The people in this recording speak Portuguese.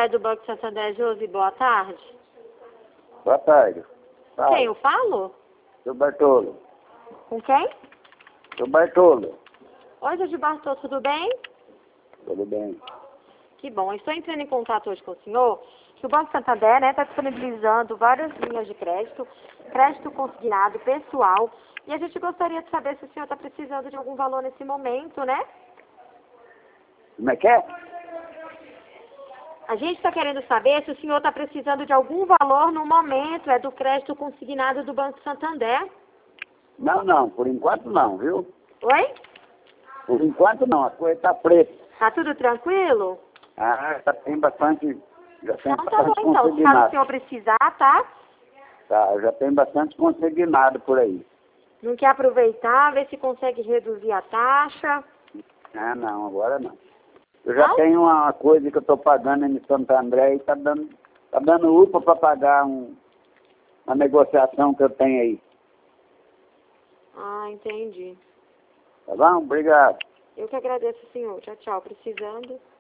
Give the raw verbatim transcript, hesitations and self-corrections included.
é do Banco Santander, Josi, boa tarde. Boa tarde. Com quem eu falo? Seu Bartolo. Com quem? Seu Bartolo. Oi, seu Bartolo, tudo bem? Tudo bem. Que bom. Eu estou entrando em contato hoje com o senhor, que o Banco Santander está disponibilizando várias linhas de crédito, crédito consignado, pessoal, e a gente gostaria de saber se o senhor está precisando de algum valor nesse momento, né? Como é que é? A gente está querendo saber se o senhor está precisando de algum valor no momento, é do crédito consignado do Banco Santander. Não, não. Por enquanto não, viu? Oi? Por enquanto não. A coisa está preta. Tá tudo tranquilo? Ah, tá, tem bastante... Já tem Então tá bom, bastante então. Caso o consignado. senhor precisar, tá? Tá, já tem bastante consignado por aí. Não quer aproveitar, ver se consegue reduzir a taxa? Ah, não. Agora não. Eu já Não? tenho uma coisa que eu estou pagando em Santo André e tá dando, tá dando upa para pagar um, uma negociação que eu tenho aí. Ah, entendi. Tá bom? Obrigado. Eu que agradeço, senhor. Tchau, tchau. Precisando.